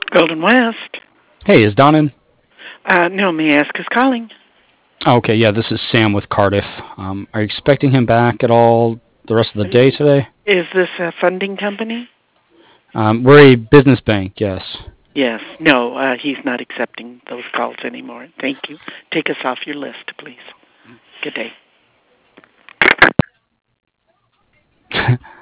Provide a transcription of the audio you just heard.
Golden West. Hey, is Don in? No, may I ask who's calling? Oh, okay, yeah, this is Sam with Cardiff. Are you expecting him back at all the rest of the day today? Is this a funding company? We're a business bank, yes. Yes. No, he's not accepting those calls anymore. Thank you. Take us off your list, please. Good day.